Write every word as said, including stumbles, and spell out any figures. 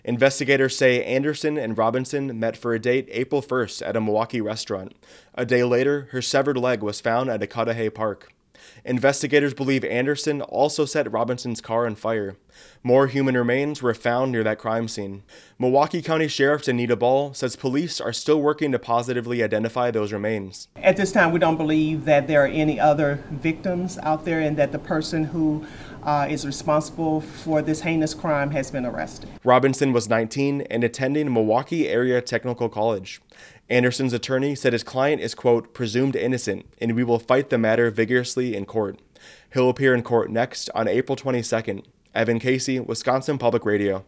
Investigators say Anderson and Robinson met for a date April first at a Milwaukee restaurant. A day later, her severed leg was found at a Cudahy park. Investigators believe Anderson also set Robinson's car on fire. More human remains were found near that crime scene. Milwaukee County Sheriff Danita Ball says police are still working to positively identify those remains. At this time, we don't believe that there are any other victims out there and that the person who uh, is responsible for this heinous crime has been arrested. Robinson was nineteen and attending Milwaukee Area Technical College. Anderson's attorney said his client is, quote, presumed innocent, and we will fight the matter vigorously in court. He'll appear in court next on April twenty-second. Evan Casey, Wisconsin Public Radio.